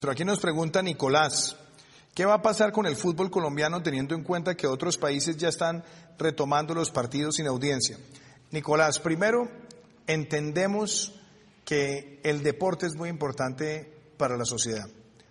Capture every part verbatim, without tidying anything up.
Pero aquí nos pregunta Nicolás, ¿qué va a pasar con el fútbol colombiano teniendo en cuenta que otros países ya están retomando los partidos sin audiencia? Nicolás, primero, entendemos que el deporte es muy importante para la sociedad.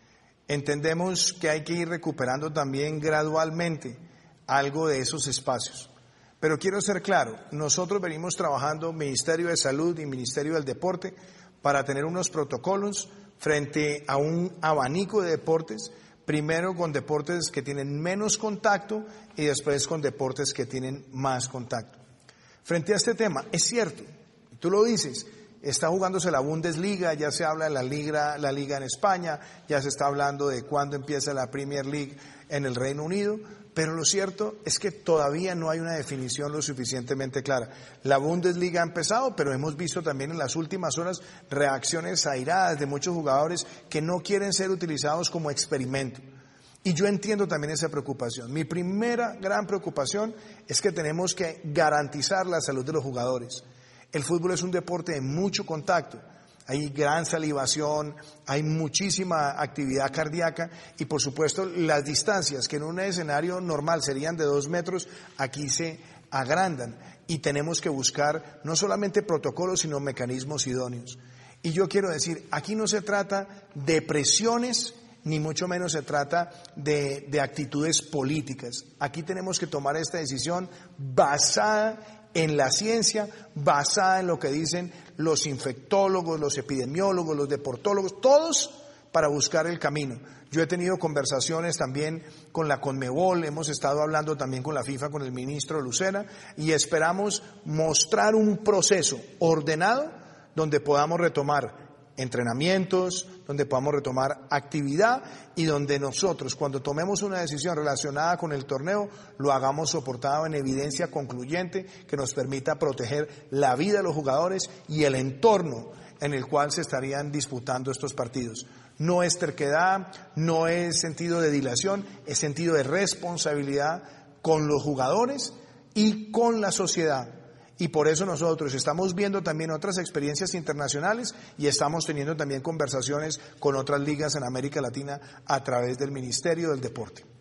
Entendemos que hay que ir recuperando también gradualmente algo de esos espacios. Pero quiero ser claro, nosotros venimos trabajando Ministerio de Salud y Ministerio del Deporte para tener unos protocolos frente a un abanico de deportes, primero con deportes que tienen menos contacto y después con deportes que tienen más contacto. Frente a este tema, es cierto, tú lo dices, está jugándose la Bundesliga, ya se habla de la liga, la liga en España, ya se está hablando de cuándo empieza la Premier League en el Reino Unido, pero lo cierto es que todavía no hay una definición lo suficientemente clara. La Bundesliga ha empezado, pero hemos visto también en las últimas horas reacciones airadas de muchos jugadores que no quieren ser utilizados como experimento. Y yo entiendo también esa preocupación. Mi primera gran preocupación es que tenemos que garantizar la salud de los jugadores. El fútbol es un deporte de mucho contacto. Hay gran salivación, hay muchísima actividad cardíaca y por supuesto las distancias que en un escenario normal serían de dos metros, aquí se agrandan y tenemos que buscar no solamente protocolos sino mecanismos idóneos. Y yo quiero decir, aquí no se trata de presiones ni mucho menos se trata de, de actitudes políticas. Aquí tenemos que tomar esta decisión basada en la ciencia, basada en lo que dicen los infectólogos, los epidemiólogos, los deportólogos, todos para buscar el camino. Yo he tenido conversaciones también con la Conmebol, hemos estado hablando también con la FIFA, con el ministro Lucena, y esperamos mostrar un proceso ordenado donde podamos retomar entrenamientos, donde podamos retomar actividad y donde nosotros, cuando tomemos una decisión relacionada con el torneo, lo hagamos soportado en evidencia concluyente que nos permita proteger la vida de los jugadores y el entorno en el cual se estarían disputando estos partidos. No es terquedad, no es sentido de dilación, es sentido de responsabilidad con los jugadores y con la sociedad. Y por eso nosotros estamos viendo también otras experiencias internacionales y estamos teniendo también conversaciones con otras ligas en América Latina a través del Ministerio del Deporte.